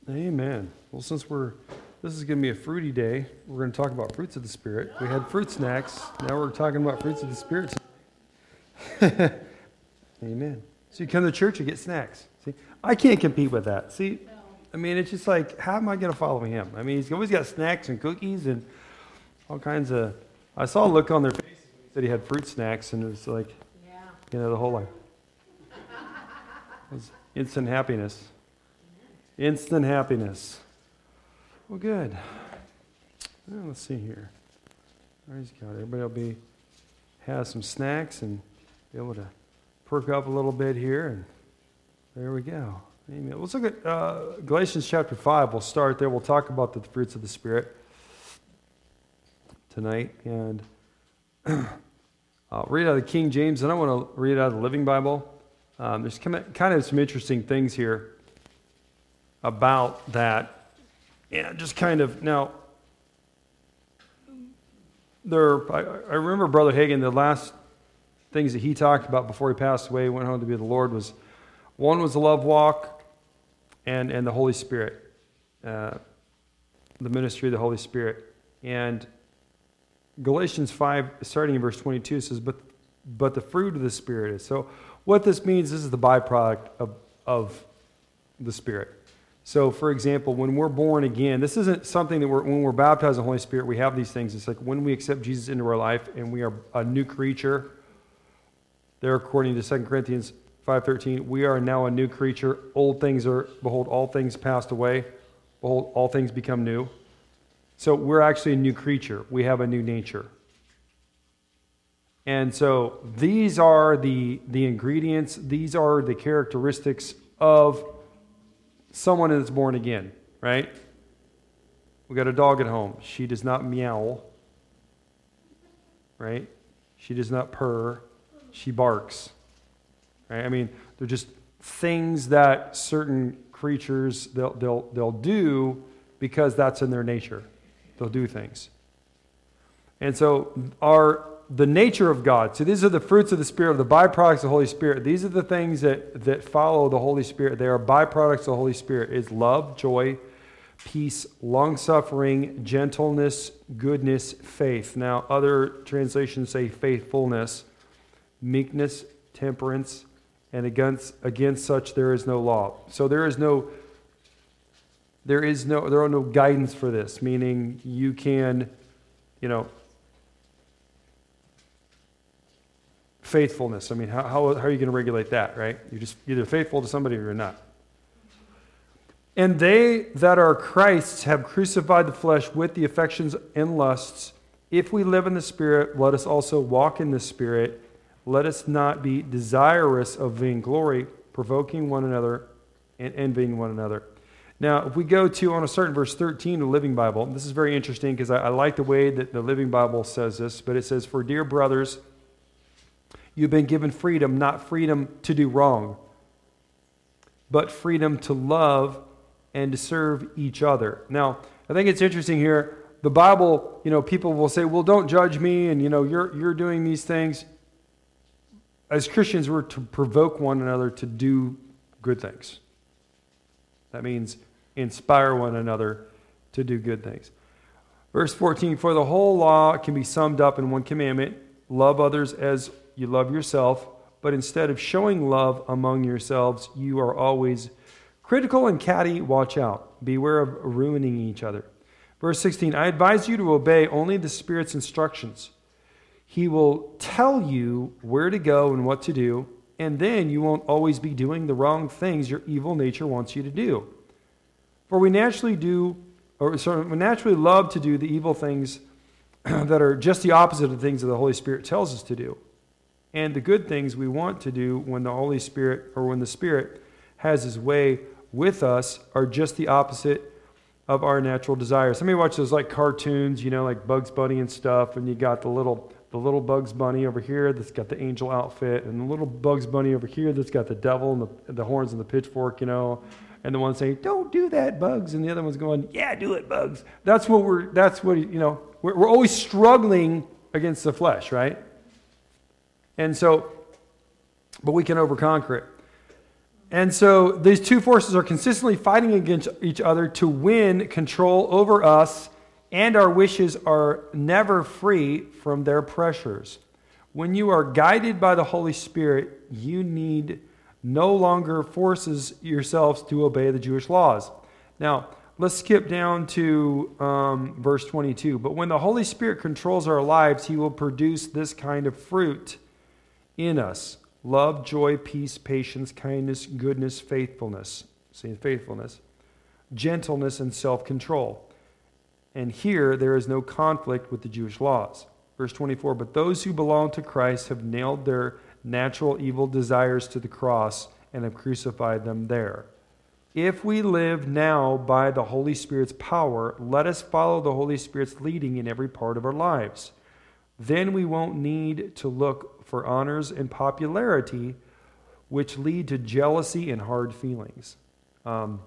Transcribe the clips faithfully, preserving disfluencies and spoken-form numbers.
Amen. Well, since we're, this is going to be a fruity day, we're going to talk about fruits of the Spirit. We had fruit snacks. Now we're talking about fruits of the Spirit. Amen. So you come to church, you get snacks. See, I can't compete with that. See, I mean, it's just like, how am I going to follow him? I mean, he's always got snacks and cookies and all kinds of, I saw a look on their faces when he said he had fruit snacks, and it was like, yeah. you know, the whole like, it was instant happiness. Instant happiness. Well, good. Well, let's see here. Praise God. Everybody will be have some snacks and be able to perk up a little bit here, and there we go. Amen. Let's look at uh, Galatians chapter five. We'll start there. We'll talk about the fruits of the Spirit tonight, and I'll read out of the King James, and I want to read out of the Living Bible. Um, there's kind of some interesting things here about that. Yeah, just kind of, now, there. I, I remember Brother Hagin, the last things that he talked about before he passed away, went home to be with the Lord, was one was the love walk and, and the Holy Spirit, uh, the ministry of the Holy Spirit. And Galatians five, starting in verse twenty-two, says, but but the fruit of the Spirit is. So what this means, this is the byproduct of, of the Spirit. So, for example, when we're born again, this isn't something that we're, when we're baptized in the Holy Spirit, we have these things. It's like when we accept Jesus into our life and we are a new creature, there according to Second Corinthians five thirteen, we are now a new creature. Old things are, behold, all things passed away. Behold, all things become new. So we're actually a new creature. We have a new nature. And so these are the, the ingredients, these are the characteristics of someone that's born again, right? We got a dog at home. She does not meow, right? She does not purr. She barks, right? I mean, they're just things that certain creatures they'll they'll they'll do because that's in their nature. They'll do things, and so our the nature of God. So these are the fruits of the Spirit, the byproducts of the Holy Spirit. These are the things that, that follow the Holy Spirit. They are byproducts of the Holy Spirit. It's love, joy, peace, long-suffering, gentleness, goodness, faith. Now, other translations say faithfulness, meekness, temperance, and against against such there is no law. So there is no there is no there are no guidance for this, meaning you can, you know, faithfulness. I mean, how, how, how are you going to regulate that, right? You're just either faithful to somebody or you're not. And they that are Christ's have crucified the flesh with the affections and lusts. If we live in the Spirit, let us also walk in the Spirit. Let us not be desirous of vainglory, provoking one another and envying one another. Now, if we go to, on a certain verse thirteen, the Living Bible, this is very interesting because I, I like the way that the Living Bible says this, but it says, for dear brothers, you've been given freedom, not freedom to do wrong, but freedom to love and to serve each other. Now, I think it's interesting here. The Bible, you know, people will say, well, don't judge me, and, you know, you're you're doing these things. As Christians, we're to provoke one another to do good things. That means inspire one another to do good things. Verse fourteen, for the whole law can be summed up in one commandment, love others as you love yourself, but instead of showing love among yourselves, you are always critical and catty. Watch out. Beware of ruining each other. Verse sixteen, I advise you to obey only the Spirit's instructions. He will tell you where to go and what to do, and then you won't always be doing the wrong things your evil nature wants you to do. For we naturally do, or sorry, we naturally love to do the evil things that are just the opposite of the things that the Holy Spirit tells us to do. And the good things we want to do when the Holy Spirit, or when the Spirit has His way with us, are just the opposite of our natural desires. Somebody watch those like cartoons, you know, like Bugs Bunny and stuff, and you got the little the little Bugs Bunny over here that's got the angel outfit, and the little Bugs Bunny over here that's got the devil and the, the horns and the pitchfork, you know, and the one saying, "Don't do that, Bugs," and the other one's going, "Yeah, do it, Bugs." That's what we're. That's what you know. We're, we're always struggling against the flesh, right? And so, but we can overconquer it. And so these two forces are consistently fighting against each other to win control over us, and our wishes are never free from their pressures. When you are guided by the Holy Spirit, you need no longer forces yourselves to obey the Jewish laws. Now, let's skip down to um, verse twenty-two. But when the Holy Spirit controls our lives, he will produce this kind of fruit in us: love, joy, peace, patience, kindness, goodness, faithfulness, say faithfulness, gentleness, and self-control. And here there is no conflict with the Jewish laws. Verse twenty-four, but those who belong to Christ have nailed their natural evil desires to the cross and have crucified them there. If we live now by the Holy Spirit's power, let us follow the Holy Spirit's leading in every part of our lives. Then we won't need to look for honors and popularity, which lead to jealousy and hard feelings. Um,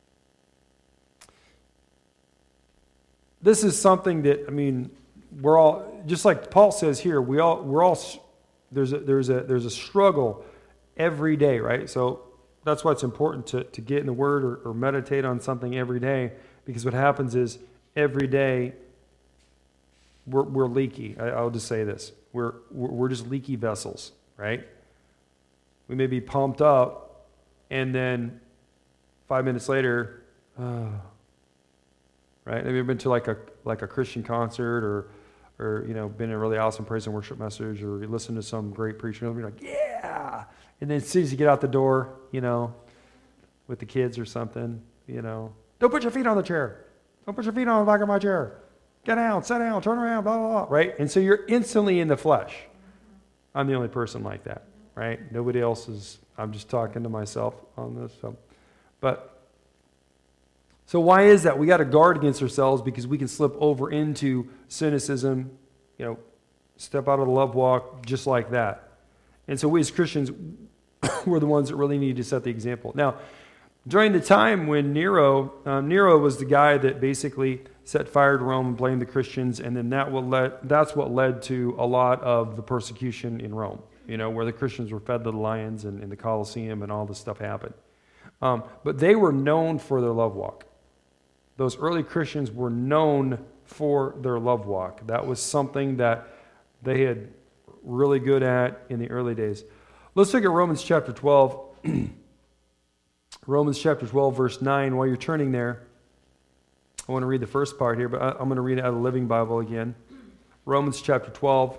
this is something that, I mean, we're all, just like Paul says here, we all, we're all, there's a, there's a, there's a struggle every day, right? So that's why it's important to, to get in the Word or, or meditate on something every day, because what happens is every day we're, we're leaky. I, I'll just say this. We're, we're just leaky vessels, right? We may be pumped up, and then five minutes later, oh, right? Have you ever been to like a like a Christian concert, or or you know, been in a really awesome praise and worship message, or you listen to some great preacher, and you'll be like, yeah! And then as soon as you get out the door, you know, with the kids or something, you know, don't put your feet on the chair. Don't put your feet on the back of my chair. Get down, sit down, turn around, blah, blah, blah, right? And so you're instantly in the flesh. I'm the only person like that, right? Nobody else is, I'm just talking to myself on this. So. But, so why is that? We got to guard against ourselves, because we can slip over into cynicism, you know, step out of the love walk just like that. And so we as Christians, we're the ones that really need to set the example. Now, during the time when Nero, um, Nero was the guy that basically set fire to Rome and blamed the Christians, and then that will let, that's what led to a lot of the persecution in Rome, you know, where the Christians were fed to the lions and in the Colosseum and all this stuff happened. Um, but they were known for their love walk. Those early Christians were known for their love walk. That was something that they had really good at in the early days. Let's look at Romans chapter twelve. Romans chapter twelve, verse nine. While you're turning there, I want to read the first part here, but I'm going to read it out of the Living Bible again. Romans chapter twelve,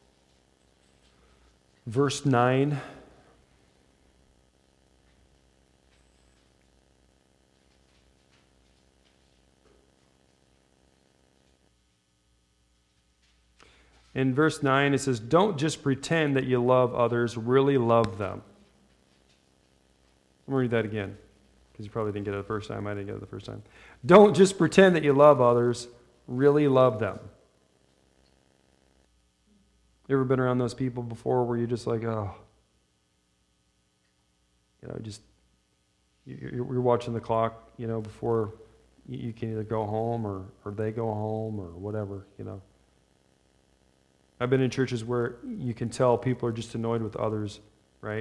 verse nine. In verse nine, it says, don't just pretend that you love others, really love them. I'm going to read that again, because you probably didn't get it the first time. I didn't get it the first time. Don't just pretend that you love others, really love them. You ever been around those people before where you're just like, oh, you know, just, you're, you're watching the clock, you know, before you can either go home or, or they go home or whatever, you know. I've been in churches where you can tell people are just annoyed with others, right?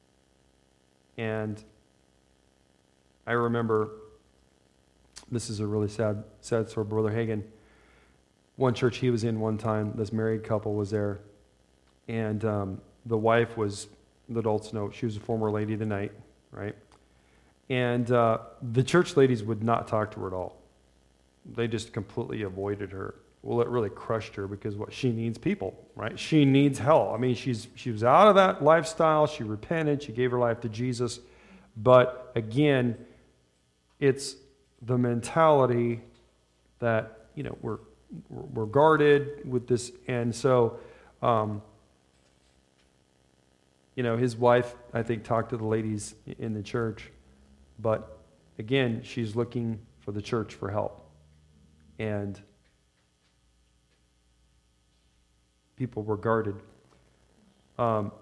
And I remember, this is a really sad, sad story, Brother Hagin. One church he was in one time, this married couple was there, and um, the wife was, the adults know, she was a former lady of the night, right? And uh, the church ladies would not talk to her at all. They just completely avoided her. Well, it really crushed her, because what she needs people, right? She needs help. I mean, she's she was out of that lifestyle. She repented. She gave her life to Jesus. But again, it's the mentality that, you know, we're we're guarded with this, and so, um, you know, his wife, I think, talked to the ladies in the church, but again, she's looking for the church for help, and people were guarded. Um,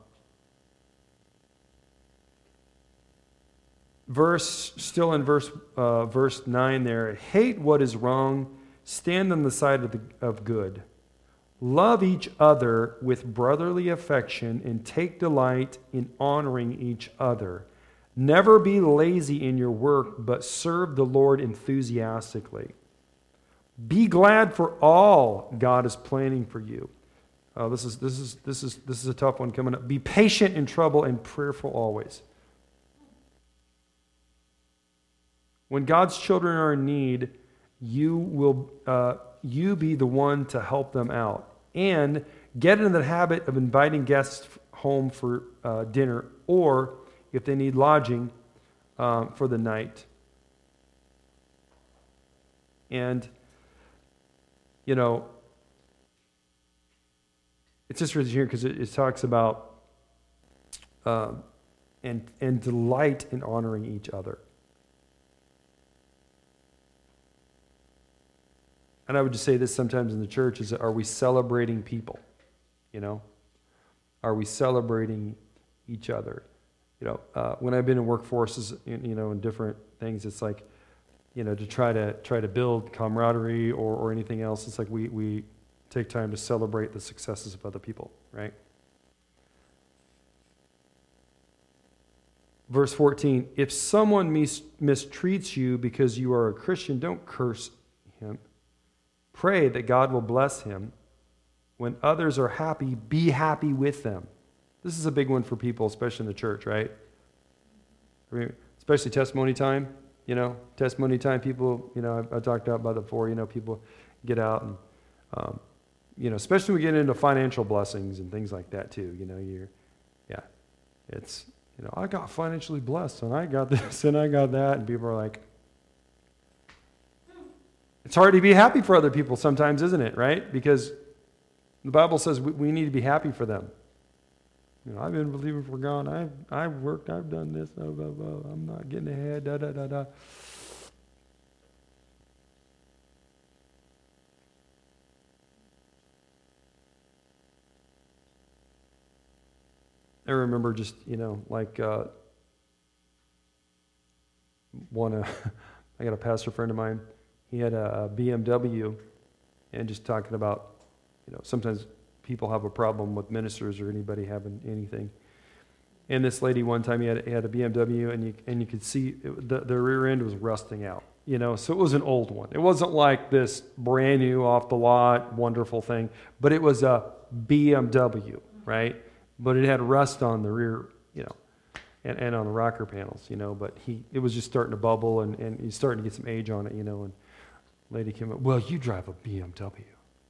verse, still in verse uh, verse nine there, hate what is wrong, stand on the side of, the, of good. Love each other with brotherly affection and take delight in honoring each other. Never be lazy in your work, but serve the Lord enthusiastically. Be glad for all God is planning for you. Uh, this is this is this is this is a tough one coming up. Be patient in trouble and prayerful always. When God's children are in need, you will uh, you be the one to help them out, and get into the habit of inviting guests home for uh, dinner, or if they need lodging um, for the night. And you know, it's just right here because it, it talks about um, and and delight in honoring each other. And I would just say this sometimes in the church is, are we celebrating people? You know, are we celebrating each other? You know, uh, when I've been in workforces, you know, in different things, it's like, you know, to try to try to build camaraderie or, or anything else. It's like we we take time to celebrate the successes of other people, right? Verse fourteen, if someone mis- mistreats you because you are a Christian, don't curse him. Pray that God will bless him. When others are happy, be happy with them. This is a big one for people, especially in the church, right? I mean, especially testimony time, you know, testimony time, people, you know, I've, I've talked about that before, you know, people get out and, um, you know, especially when we get into financial blessings and things like that too, you know, you're, yeah, it's, you know, I got financially blessed and I got this and I got that, and people are like, it's hard to be happy for other people sometimes, isn't it, right? Because the Bible says we, we need to be happy for them. You know, I've been believing for God. I've, I've worked. I've done this. Blah, blah, blah. I'm not getting ahead. Da, da, da, da. I remember just, you know, like uh, one, uh, I got a pastor friend of mine. He had a, a B M W, and just talking about, you know, sometimes people have a problem with ministers or anybody having anything. And this lady one time, he had, he had a B M W, and you and you could see it, the, the rear end was rusting out, you know, so it was an old one. It wasn't like this brand new, off the lot, wonderful thing, but it was a B M W, right? But it had rust on the rear, you know, and, and on the rocker panels, you know, but he it was just starting to bubble, and, and he's starting to get some age on it, you know, and lady came up, well, you drive a B M W.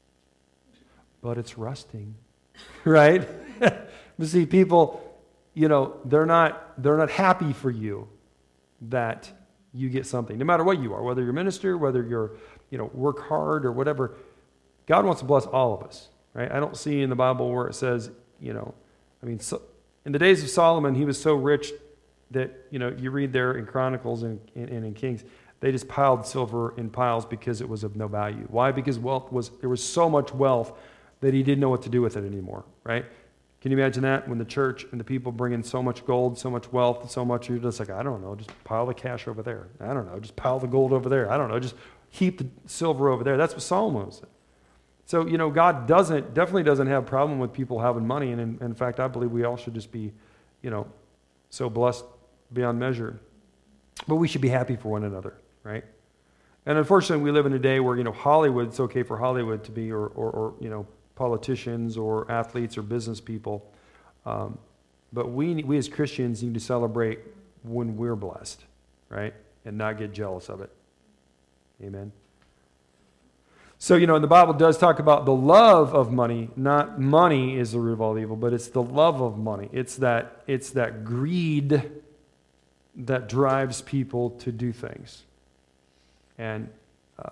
But it's rusting, right? But see, people, you know, they're not they're not happy for you that you get something, no matter what you are, whether you're a minister, whether you're, you know, work hard or whatever. God wants to bless all of us, right? I don't see in the Bible where it says, you know, I mean, so, in the days of Solomon, he was so rich that, you know, you read there in Chronicles and, and, and in Kings, they just piled silver in piles because it was of no value. Why? Because wealth was there was so much wealth that he didn't know what to do with it anymore, right? Can you imagine that? When the church and the people bring in so much gold, so much wealth, so much, you're just like, I don't know, just pile the cash over there. I don't know, just pile the gold over there. I don't know, just heap the silver over there. That's what Solomon was saying. So, you know, God doesn't, definitely doesn't have a problem with people having money. And in, in fact, I believe we all should just be, you know, so blessed beyond measure. But we should be happy for one another, right? And unfortunately, we live in a day where, you know, Hollywood, it's okay for Hollywood to be, or, or, or you know, politicians or athletes or business people. Um, but we, we as Christians need to celebrate when we're blessed, right? And not get jealous of it. Amen. So, you know, and the Bible does talk about the love of money. Not money is the root of all evil, but it's the love of money. It's that, it's that greed that drives people to do things. And uh,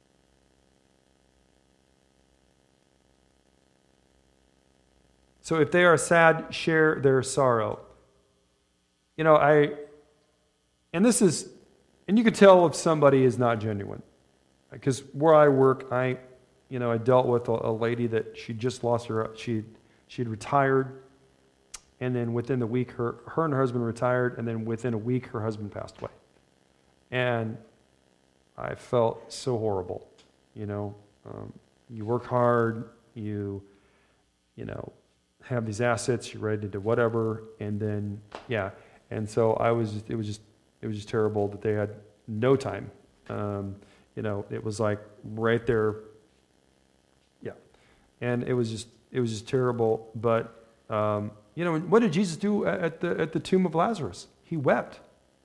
so if they are sad, share their sorrow. You know, I, and this is, and you can tell if somebody is not genuine. Because where I work, I, you know, I dealt with a, a lady that she just lost her, she she'd retired, and then within the week, her, her and her husband retired, and then within a week, her husband passed away. And I felt so horrible, you know. Um, you work hard, you, you know, have these assets, you're ready to do whatever, and then, yeah. And so I was, just, it was just, it was just terrible that they had no time. Um, you know, it was like right there. Yeah. And it was just, it was just terrible. But, um, you know, what did Jesus do at the, at the tomb of Lazarus? He wept.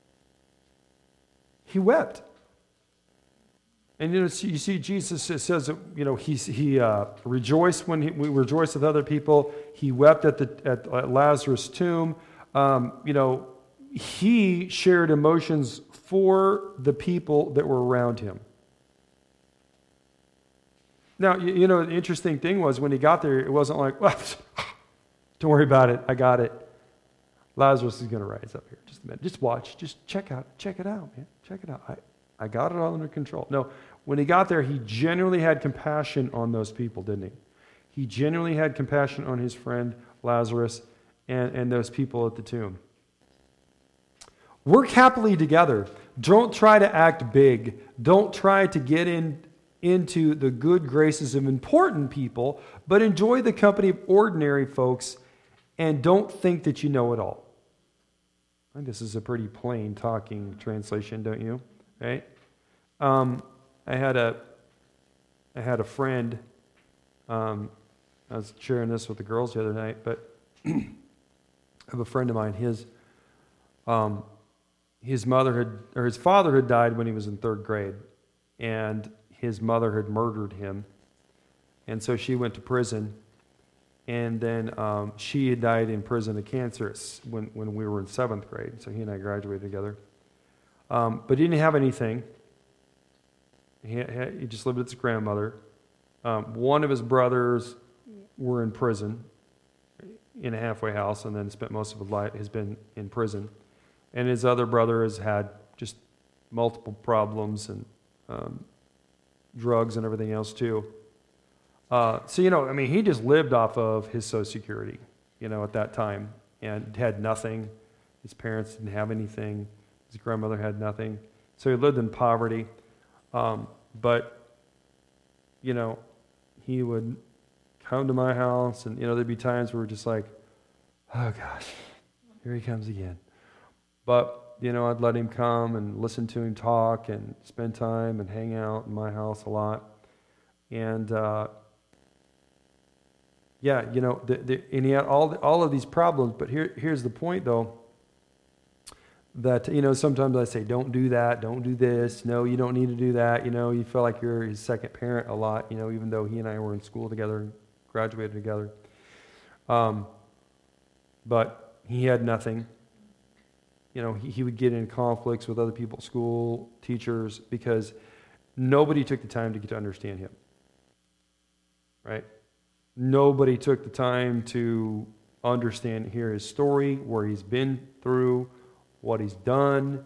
He wept. And you know, you see, Jesus says that, you know, he he uh, rejoiced when he, we rejoiced with other people. He wept at the at, at Lazarus' tomb. Um, you know, he shared emotions for the people that were around him. Now, you, you know, the interesting thing was when he got there, it wasn't like, well, don't worry about it, I got it. Lazarus is going to rise up here. Just a minute. Just watch. Just check out. Check it out, man. Check it out. I, I got it all under control. No, when he got there, he genuinely had compassion on those people, didn't he? He genuinely had compassion on his friend Lazarus and, and those people at the tomb. Work happily together. Don't try to act big. Don't try to get in into the good graces of important people, but enjoy the company of ordinary folks and don't think that you know it all. I think this is a pretty plain talking translation, don't you? Right? Um, I had a, I had a friend. Um, I was sharing this with the girls the other night, but I have a friend of mine. His, um, his mother had, or his father had died when he was in third grade, and his mother had murdered him, and so she went to prison. And then um, she had died in prison of cancer when, when we were in seventh grade. So he and I graduated together. Um, but he didn't have anything. He, had, he just lived with his grandmother. Um, one of his brothers were in prison in a halfway house, and then spent most of his life has been in prison. And his other brother has had just multiple problems and um, drugs and everything else too. Uh, so, you know, I mean, he just lived off of his Social Security, you know, at that time, and had nothing. His parents didn't have anything. His grandmother had nothing. So he lived in poverty. Um, but, you know, he would come to my house, and, you know, there'd be times where we're just like, oh, gosh, here he comes again. But, you know, I'd let him come and listen to him talk and spend time and hang out in my house a lot. And, uh, Yeah, you know, the, the, and he had all the, all of these problems, but here here's the point, though, that, you know, sometimes I say, don't do that, don't do this, no, you don't need to do that, you know, you feel like you're his second parent a lot, you know, even though he and I were in school together and graduated together. Um, but he had nothing. You know, he, he would get in conflicts with other people at school, teachers, because nobody took the time to get to understand him, right? Nobody took the time to understand, hear his story, where he's been through, what he's done.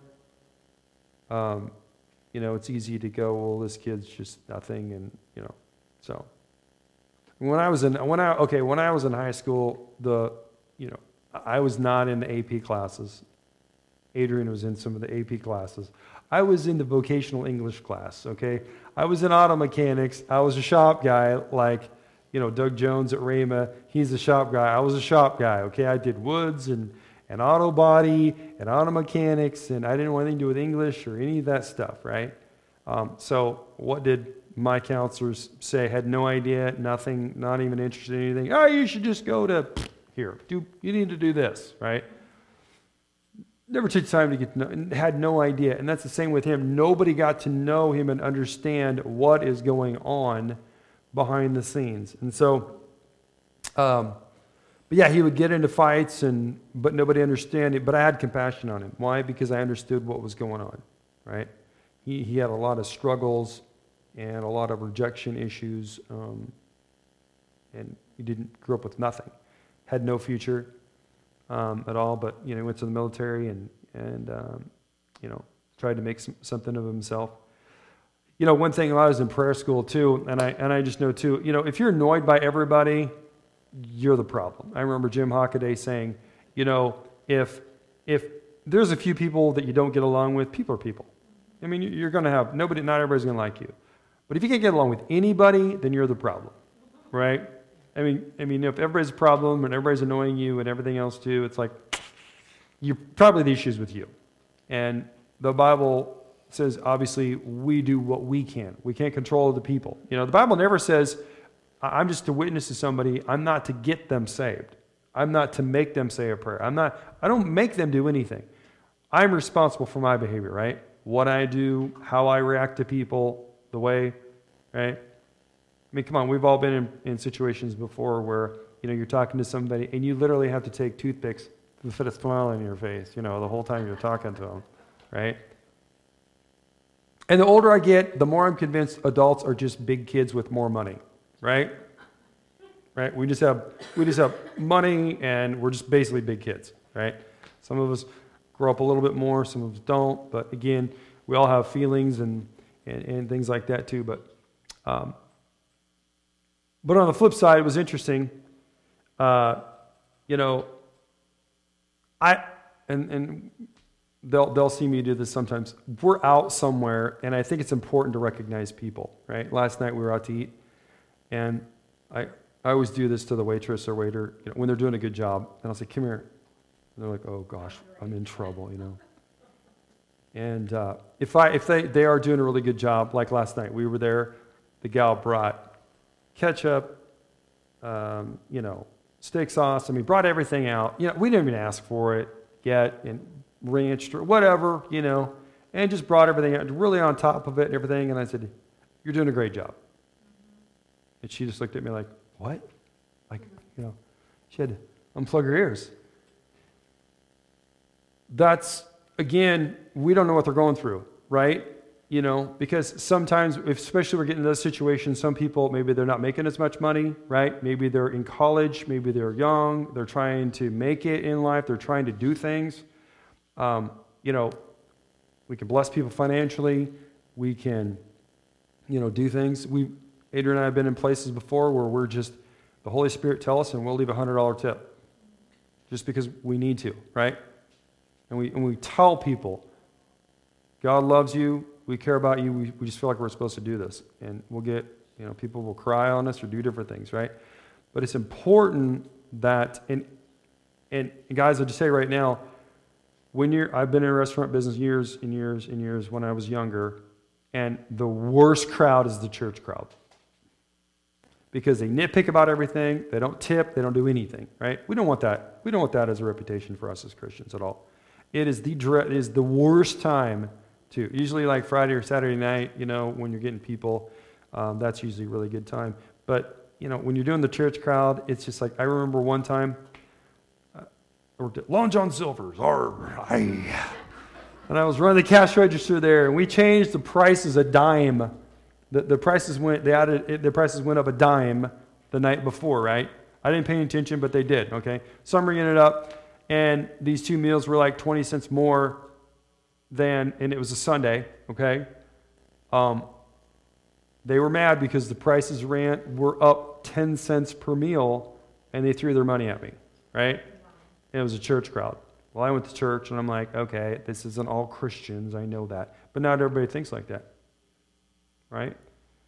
Um, you know, it's easy to go, well, this kid's just nothing, and you know, so. When I was in, when I okay, when I was in high school, the, you know, I was not in the A P classes. Adrian was in some of the A P classes. I was in the vocational English class. Okay, I was in auto mechanics. I was a shop guy, like. You know, Doug Jones at Rhema, he's a shop guy. I was a shop guy, okay? I did woods and, and auto body and auto mechanics, and I didn't want anything to do with English or any of that stuff, right? Um, so what did my counselors say? Had no idea, nothing, not even interested in anything. Oh, you should just go to here. Do you need to do this, right? Never took time to get to know, had no idea. And that's the same with him. Nobody got to know him and understand what is going on behind the scenes. And so, um, but yeah, he would get into fights, and but nobody understood it. But I had compassion on him. Why? Because I understood what was going on, right? He he had a lot of struggles and a lot of rejection issues, um, and he didn't grow up with nothing, had no future um, at all. But you know, he went to the military and and um, you know, tried to make some, something of himself. You know, one thing, I was in prayer school too, and I and I just know too, you know, if you're annoyed by everybody, you're the problem. I remember Jim Hockaday saying, you know, if if there's a few people that you don't get along with, people are people. I mean, you're going to have, nobody, not everybody's going to like you. But if you can't get along with anybody, then you're the problem, right? I mean, I mean, if everybody's a problem and everybody's annoying you and everything else too, it's like, you probably the issue's with you. And the Bible says, obviously, we do what we can. We can't control the people. You know, the Bible never says, I'm just to witness to somebody. I'm not to get them saved. I'm not to make them say a prayer. I'm not, I don't make them do anything. I'm responsible for my behavior, right? What I do, how I react to people, the way, right? I mean, come on, we've all been in, in situations before where, you know, you're talking to somebody and you literally have to take toothpicks to fit a smile on your face, you know, the whole time you're talking to them, right? And the older I get, the more I'm convinced adults are just big kids with more money, right? Right? We just have we just have money and we're just basically big kids, right? Some of us grow up a little bit more, some of us don't, but again, we all have feelings and and, and things like that too. But um, but on the flip side, it was interesting. Uh, you know, I and and they'll they'll see me do this sometimes. We're out somewhere, and I think it's important to recognize people. Right? Last night we were out to eat, and I I always do this to the waitress or waiter, you know, when they're doing a good job, and I'll say, "Come here." And they're like, "Oh gosh, I'm in trouble," you know. And uh, if I if they they are doing a really good job, like last night we were there, the gal brought ketchup, um, you know, steak sauce. I mean, brought everything out. You know, we didn't even ask for it yet, and ranch or whatever, you know, and just brought everything out, really on top of it and everything. And I said, "You're doing a great job." And she just looked at me like, "What?" Like, you know, she had to unplug her ears. That's, again, we don't know what they're going through, right? You know, because sometimes, if, especially we're getting in those situations, some people, maybe they're not making as much money, right? Maybe they're in college, maybe they're young, they're trying to make it in life, they're trying to do things. Um, you know, we can bless people financially, we can, you know, do things. We, Adrian and I have been in places before where we're just, the Holy Spirit tell us and we'll leave a one hundred dollars tip just because we need to, right? And we and we tell people, God loves you, we care about you, we, we just feel like we're supposed to do this. And we'll get, you know, people will cry on us or do different things, right? But it's important that, and and guys, I'll just say right now, when you're, I've been in a restaurant business years and years and years when I was younger, and the worst crowd is the church crowd. Because they nitpick about everything, they don't tip, they don't do anything, right? We don't want that. We don't want that as a reputation for us as Christians at all. It is the it is the worst time to, usually like Friday or Saturday night, you know, when you're getting people, um, that's usually a really good time. But, you know, when you're doing the church crowd, it's just like, I remember one time, uh, I worked at Long John Silver's, arr, aye. And I was running the cash register there, and we changed the prices a dime. The, the prices went, they added, the prices went up a dime the night before, right? I didn't pay any attention, but they did, okay? Summary ended up, and these two meals were like twenty cents more than, and it was a Sunday, okay? Um, they were mad because the prices ran, were up ten cents per meal, and they threw their money at me, right? And it was a church crowd. Well, I went to church, and I'm like, okay, this isn't all Christians, I know that. But not everybody thinks like that. Right?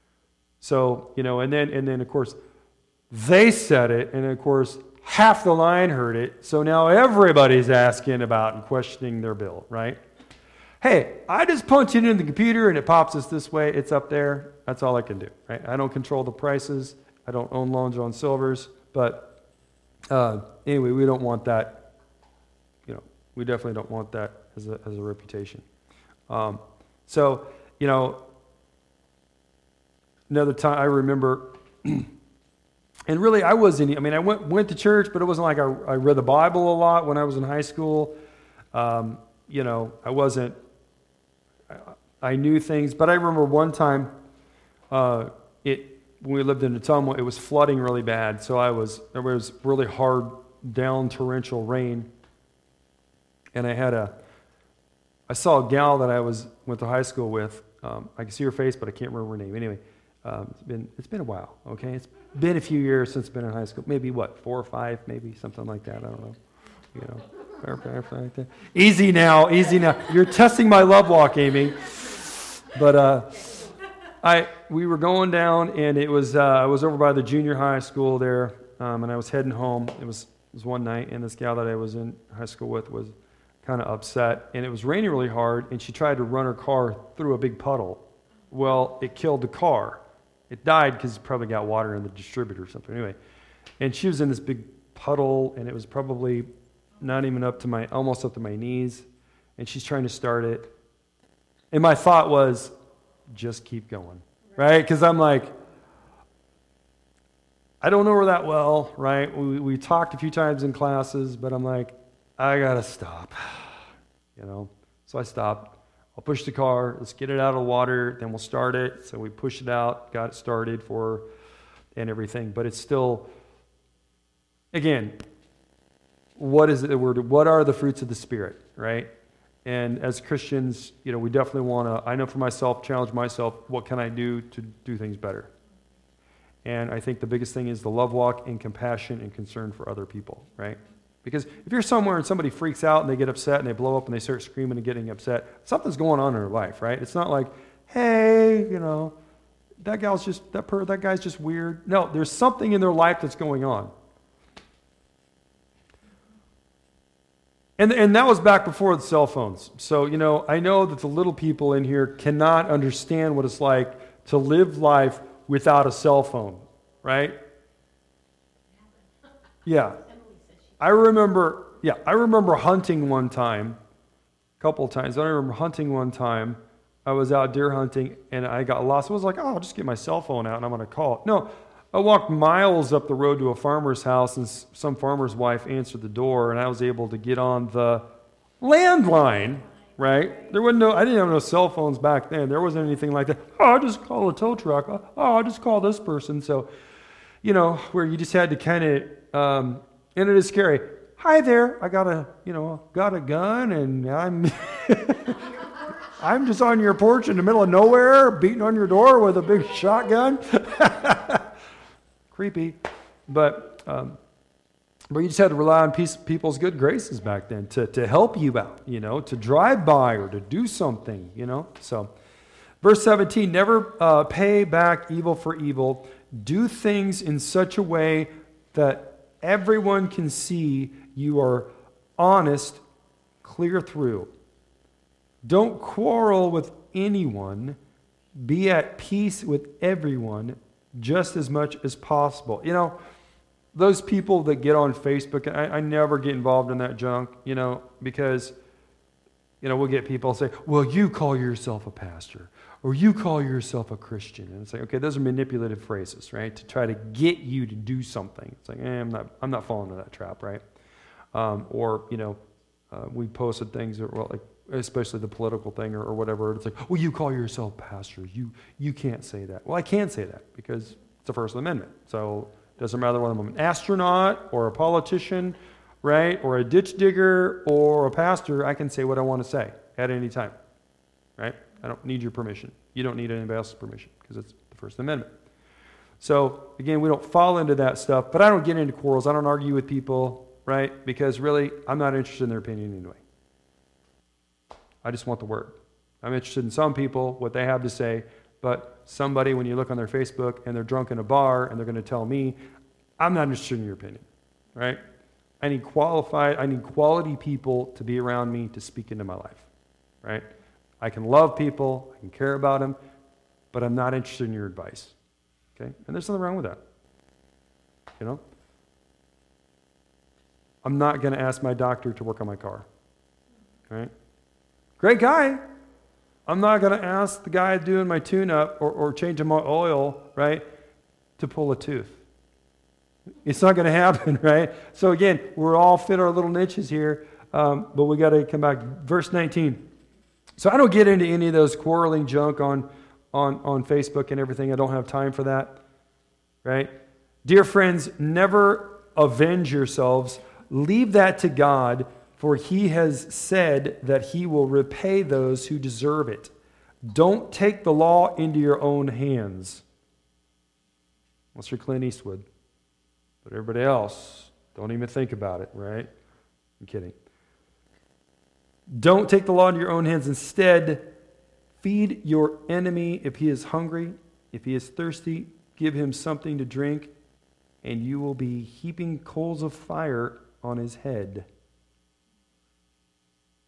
So, you know, and then, and then of course, they said it, and of course, half the line heard it, so now everybody's asking about and questioning their bill, right? Hey, I just punch it in the computer, and it pops us this way, it's up there, that's all I can do, right? I don't control the prices, I don't own Long John Silver's, but uh, anyway, we don't want that, you know, we definitely don't want that as a, as a reputation. Um, so, you know, another time I remember, and really I wasn't, I mean, I went went to church, but it wasn't like I, I read the Bible a lot when I was in high school. Um, you know, I wasn't, I, I knew things, but I remember one time, uh, it when we lived in Ottumwa, it was flooding really bad, so I was, there was really hard down torrential rain, and I had a, I saw a gal that I was went to high school with. Um, I can see her face, but I can't remember her name. Anyway. Um, it's been it's been a while, okay? It's been a few years since I've been in high school. Maybe, what, four or five, maybe, something like that. I don't know. You know, easy now, easy now. You're testing my love walk, Amy. But uh, I we were going down, and it was uh, I was over by the junior high school there, um, and I was heading home. It was it was one night, and this gal that I was in high school with was kind of upset, and it was raining really hard, and she tried to run her car through a big puddle. Well, it killed the car. It died because it probably got water in the distributor or something. Anyway, and she was in this big puddle, and it was probably not even up to my, almost up to my knees, and she's trying to start it. And my thought was, just keep going, right? Because I'm like, I don't know her that well, right? We, we talked a few times in classes, but I'm like, I got to stop, you know? So I stopped. I'll push the car. Let's get it out of the water. Then we'll start it. So we pushed it out, got it started for her and everything. But it's still, again, what is it? What are the fruits of the Spirit, right? And as Christians, you know, we definitely want to, I know for myself, challenge myself, what can I do to do things better? And I think the biggest thing is the love walk and compassion and concern for other people, right? Because if you're somewhere and somebody freaks out and they get upset and they blow up and they start screaming and getting upset, something's going on in their life, right? It's not like, hey, you know, that gal's just, that per, that guy's just weird. No, there's something in their life that's going on. And, and that was back before the cell phones. So, you know, I know that the little people in here cannot understand what it's like to live life without a cell phone, right? Yeah. I remember, yeah, I remember hunting one time, a couple of times. I remember hunting one time. I was out deer hunting, and I got lost. I was like, oh, I'll just get my cell phone out, and I'm going to call. No, I walked miles up the road to a farmer's house, and some farmer's wife answered the door, and I was able to get on the landline, right? There wasn't no, I didn't have no cell phones back then. There wasn't anything like that. Oh, I'll just call a tow truck. Oh, I'll just call this person. So, you know, where you just had to kind of, um, and it is scary. Hi there, I got a, you know, got a gun, and I'm, I'm just on your porch in the middle of nowhere, beating on your door with a big shotgun. Creepy, but um, but you just had to rely on peace, people's good graces back then to to help you out, you know, to drive by or to do something, you know. So, verse seventeen: never uh, pay back evil for evil. Do things in such a way that everyone can see you are honest, clear through. Don't quarrel with anyone. Be at peace with everyone, just as much as possible. You know, those people that get on Facebook, I, I never get involved in that junk, you know, because, you know, we'll get people say, well, you call yourself a pastor, or you call yourself a Christian. And it's like, okay, those are manipulative phrases, right, to try to get you to do something. It's like, eh, I'm not, I'm not falling into that trap, right? Um, or, you know, uh, we posted things that were like, especially the political thing or, or whatever. It's like, well, you call yourself pastor. You you can't say that. Well, I can say that because it's the First Amendment. So it doesn't matter whether I'm an astronaut or a politician, right, or a ditch digger or a pastor. I can say what I want to say at any time, right? I don't need your permission. You don't need anybody else's permission because it's the First Amendment. So, again, we don't fall into that stuff, but I don't get into quarrels. I don't argue with people, right, because really I'm not interested in their opinion anyway. I just want the word. I'm interested in some people, what they have to say, but somebody, when you look on their Facebook and they're drunk in a bar and they're going to tell me, I'm not interested in your opinion, right? I need qualified, I need quality people to be around me to speak into my life, right? I can love people, I can care about them, but I'm not interested in your advice, okay? And there's nothing wrong with that, you know? I'm not going to ask my doctor to work on my car, right? Great guy. I'm not going to ask the guy doing my tune-up or, or changing my oil, right, to pull a tooth. It's not going to happen, right? So again, we're all fit our little niches here, um, but we got to come back. Verse nineteen. So I don't get into any of those quarreling junk on, on, on Facebook and everything. I don't have time for that, right? Dear friends, never avenge yourselves. Leave that to God, for he has said that he will repay those who deserve it. Don't take the law into your own hands. Unless you're Clint Eastwood. But everybody else, don't even think about it, right? I'm kidding. Don't take the law into your own hands. Instead, feed your enemy if he is hungry. If he is thirsty, give him something to drink, and you will be heaping coals of fire on his head.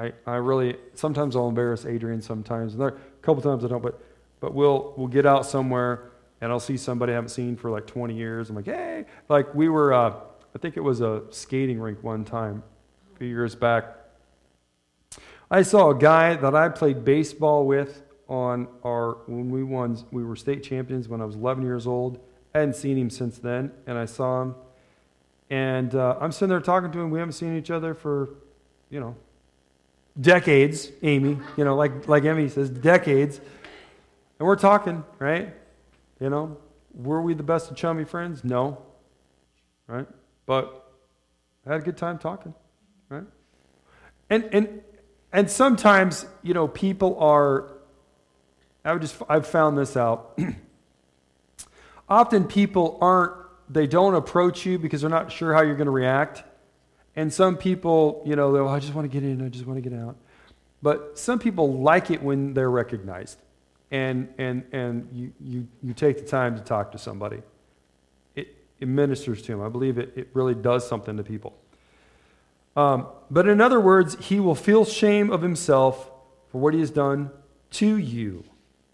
I, I really, sometimes I'll embarrass Adrian sometimes. And there, a couple times I don't, but but we'll we'll get out somewhere and I'll see somebody I haven't seen for like twenty years. I'm like, hey, like we were, uh, I think it was a skating rink one time, a few years back. I saw a guy that I played baseball with on our, when we won, we were state champions when I was eleven years old. I hadn't seen him since then, and I saw him. And uh, I'm sitting there talking to him. We haven't seen each other for, you know, decades, Amy. You know, like like Emmy says, decades. And we're talking, right? You know, were we the best of chummy friends? No. Right? But I had a good time talking, right? And and and sometimes, you know, people are, I would just, I've found this out. Often people aren't, they don't approach you because they're not sure how you're going to react. And some people, you know, they're, oh, I just want to get in, I just want to get out. But some people like it when they're recognized. And and and you, you, you take the time to talk to somebody. It, it ministers to them. I believe it, it really does something to people. Um, but in other words, he will feel shame of himself for what he has done to you.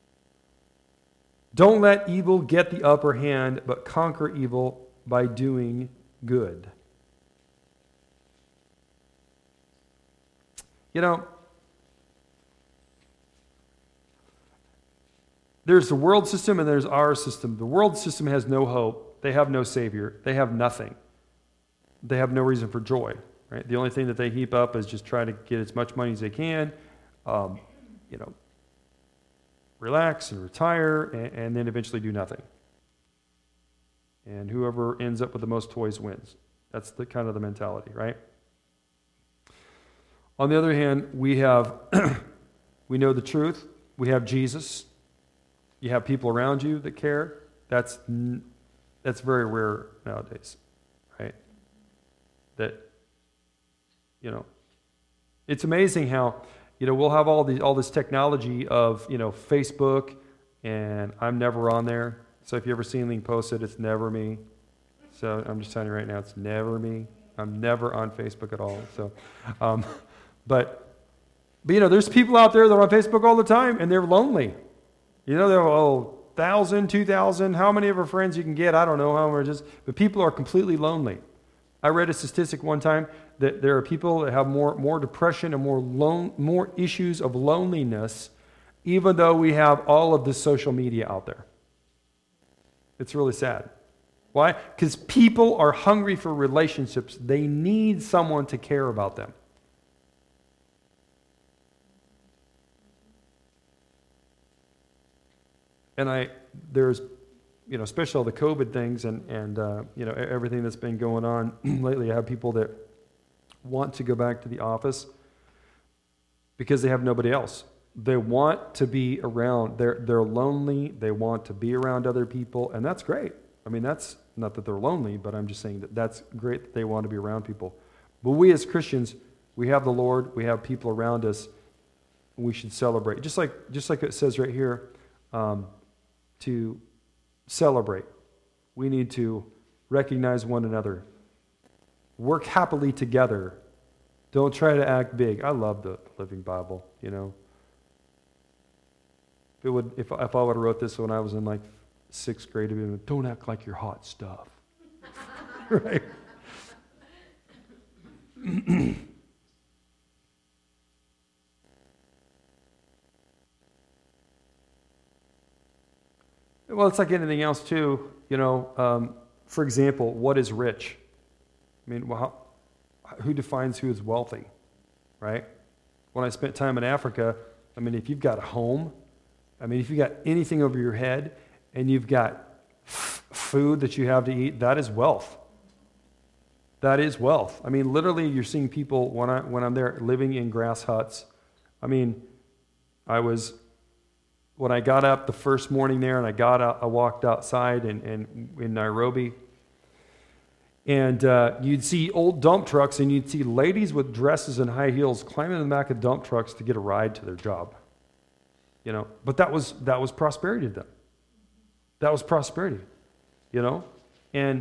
Don't let evil get the upper hand, but conquer evil by doing good. You know, there's the world system and there's our system. The world system has no hope. They have no Savior. They have nothing. They have no reason for joy. Right? The only thing that they heap up is just try to get as much money as they can, um, you know, relax and retire, and, and then eventually do nothing. And whoever ends up with the most toys wins. That's the kind of the mentality, right? On the other hand, we have, we know the truth. We have Jesus. You have people around you that care. That's that's very rare nowadays, right? That, you know, it's amazing how, you know, we'll have all the all this technology of, you know, Facebook, and I'm never on there. So if you ever see anything posted, it's never me. So I'm just telling you right now, it's never me. I'm never on Facebook at all. So, um, but, but you know, there's people out there that are on Facebook all the time, and they're lonely. You know, they're oh, thousand, two thousand, how many of our friends you can get? I don't know how many. Just, but people are completely lonely. I read a statistic one time that there are people that have more, more depression and more lone, more issues of loneliness, even though we have all of this social media out there. It's really sad. Why? Because people are hungry for relationships. They need someone to care about them. And I, there's, you know, especially all the COVID things and, and uh, you know, everything that's been going on lately. I have people that want to go back to the office because they have nobody else. They want to be around. They're they're lonely. They want to be around other people, and that's great. I mean, that's not that they're lonely, but I'm just saying that that's great that they want to be around people. But we as Christians, we have the Lord. We have people around us. We should celebrate, just like just like it says right here, um, to celebrate. We need to recognize one another. Work happily together. Don't try to act big. I love the Living Bible, you know. If it would, if, if I would have wrote this when I was in like sixth grade, it'd be, don't act like you're hot stuff. Right? Well, it's like anything else too, you know. Um, for example, what is rich? I mean, well, how, who defines who is wealthy, right? When I spent time in Africa, I mean, if you've got a home, I mean, if you've got anything over your head and you've got f- food that you have to eat, that is wealth. That is wealth. I mean, literally, you're seeing people, when, I, when I'm there, living in grass huts. I mean, I was, when I got up the first morning there and I got out, I walked outside in, in, in Nairobi, and uh, you'd see old dump trucks and you'd see ladies with dresses and high heels climbing in the back of dump trucks to get a ride to their job. You know, but that was that was prosperity to them. That was prosperity, you know? And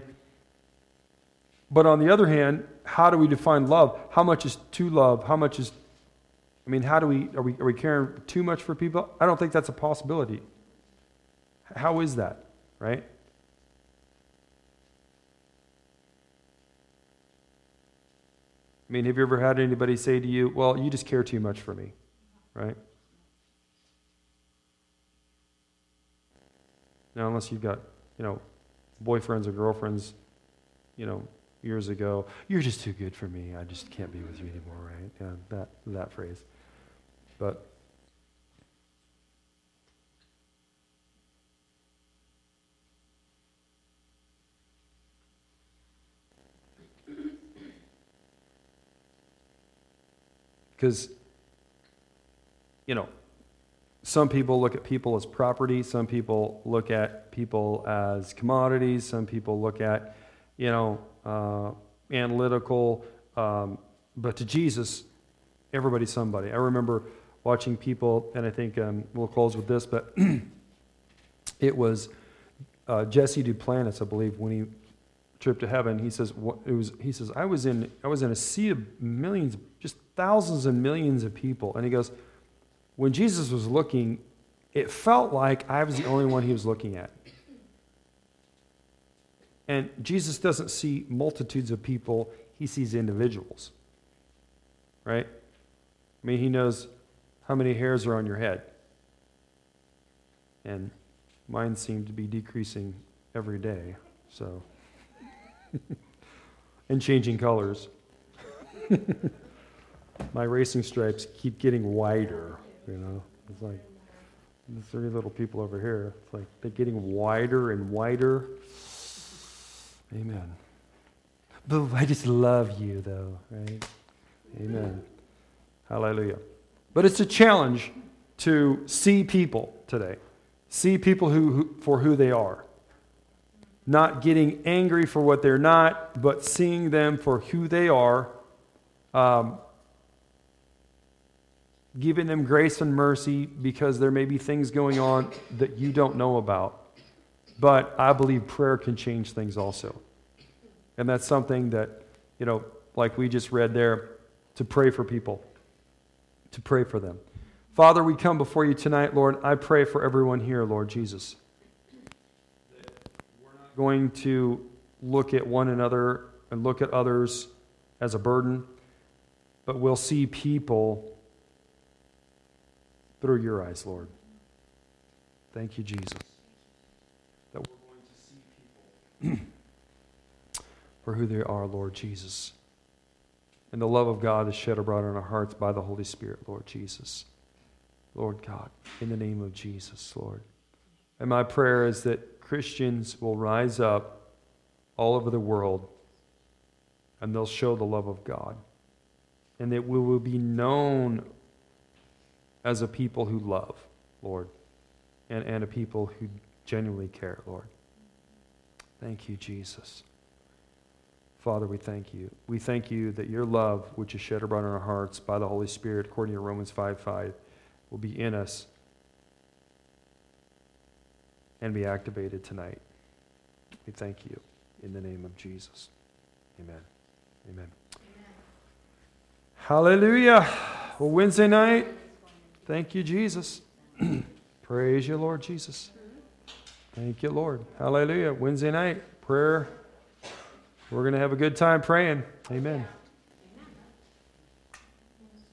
but on the other hand, how do we define love? How much is to love? How much is I mean, how do we, are we, are we caring too much for people? I don't think that's a possibility. How is that, right? I mean, have you ever had anybody say to you, well, you just care too much for me, right? Now, unless you've got, you know, boyfriends or girlfriends, you know, years ago, you're just too good for me. I just can't be with you anymore, right? Yeah, that that phrase. But because, you know, some people look at people as property. Some people look at people as commodities. Some people look at, you know, uh, analytical. Um, but to Jesus, everybody's somebody. I remember watching people, and I think um, we'll close with this, but it was uh, Jesse Duplantis, I believe, when he trip to heaven. He says, what, it was. He says, I was in, I was in a sea of millions, just thousands and millions of people, and he goes, when Jesus was looking, it felt like I was the only one he was looking at. And Jesus doesn't see multitudes of people, he sees individuals. Right? I mean, he knows how many hairs are on your head. And mine seem to be decreasing every day, so. And changing colors. My racing stripes keep getting wider. You know, it's like the three little people over here. It's like they're getting wider and wider. Amen. But I just love you, though, right? Amen. Hallelujah. But it's a challenge to see people today. See people who, who for who they are. Not getting angry for what they're not, but seeing them for who they are. Um, giving them grace and mercy because there may be things going on that you don't know about. But I believe prayer can change things also. And that's something that, you know, like we just read there, to pray for people, to pray for them. Father, we come before you tonight, Lord. I pray for everyone here, Lord Jesus. That we're not going to look at one another and look at others as a burden, but we'll see people through your eyes, Lord. Thank you, Jesus, that we're going to see people for who they are, Lord Jesus. And the love of God is shed abroad in our hearts by the Holy Spirit, Lord Jesus. Lord God, in the name of Jesus, Lord. And my prayer is that Christians will rise up all over the world and they'll show the love of God. And that we will be known as a people who love, Lord, and, and a people who genuinely care, Lord. Thank you, Jesus. Father, we thank you. We thank you that your love, which is shed abroad in our hearts by the Holy Spirit, according to Romans five five, will be in us and be activated tonight. We thank you in the name of Jesus. Amen. Amen. Amen. Hallelujah. Well, Wednesday night, thank you, Jesus. Praise you, Lord Jesus. Thank you, Lord. Hallelujah. Wednesday night, prayer. We're going to have a good time praying. Amen.